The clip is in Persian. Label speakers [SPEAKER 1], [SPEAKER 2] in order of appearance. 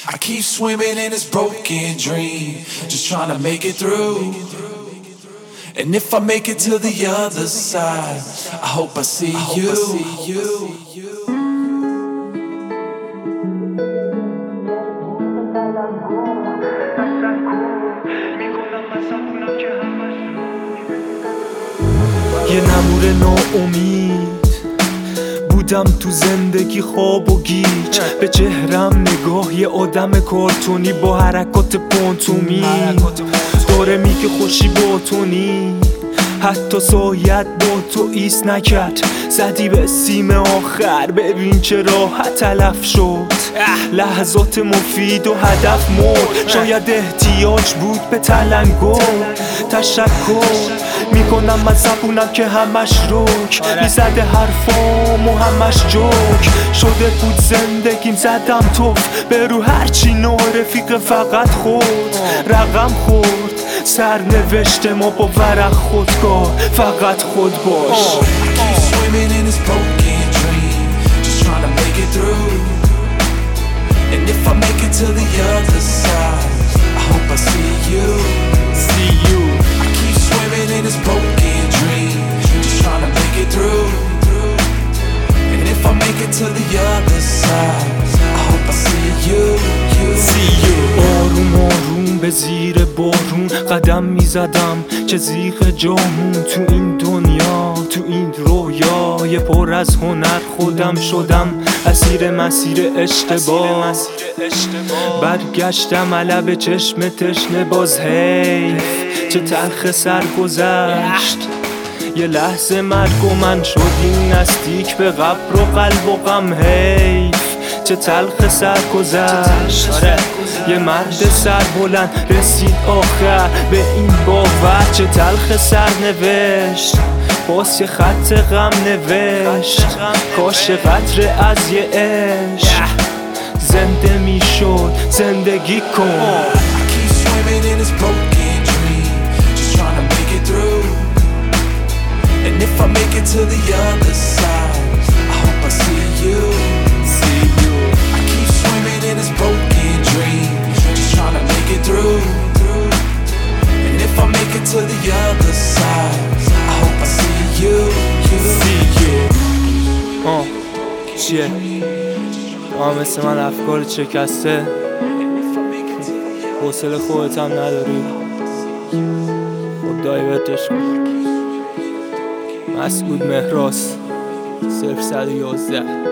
[SPEAKER 1] I keep swimming in this broken dream, just trying to make it through. And if I make it to the other side, I hope I see you.
[SPEAKER 2] یه نمور ناامید بودم تو زندگی خواب و گیج، به چهرم نگاه یه آدم کارتونی با حرکات پانتومی داره میگه خوشی با تو نی، حتی سایت با تو ایست نکرد، زدی به سیم آخر ببین چه راحت تلف شد. لحظات مفید و هدف مرد، شاید احتیاج بود به تلنگر. تشکر میکنم از زبونم که همش روک، میزده حرفام و همش جوک شده بود زندگیم، زدم توف به رو هرچی نارفیق فقط خود رقم خورد. سرنوشت ما با ورق خودکار فقط خود باش.
[SPEAKER 1] And if I make it to the other side, I hope I see you. I keep swimming in this broken dream, just trying to make it through. And if I make it to the other side, I hope I see you.
[SPEAKER 2] آروم آروم به زیر بارون قدم میزدم، چه زیغ جامون تو این دنیا، تو این رویای پر از هنر خودم شدم اسیر مسیر اشتباه. برگشتم علب چشم تشنه باز حیف، چه تلخ سر گذشت. یه لحظه مرگ و من شدیم نزدیک به قبر و قلب و غم حیف، چه تلخ سر گذشت. یه مرد سر بلند رسید آخر به این باور، چه تلخ سر نوشت باز یه خط غم نوشت. کاش قطره از یه عشق زنده میشد زندگی کن.
[SPEAKER 1] And if I make it to the other side, I hope I see you. I keep swimming in this broken dream, just trying to make it through. And if I make it to the other side, I hope I see you.
[SPEAKER 2] چیه؟ مثل من افکار شکسته، حوصله خودت هم نداری، خب دایورتش کن. مسعود مهراس 011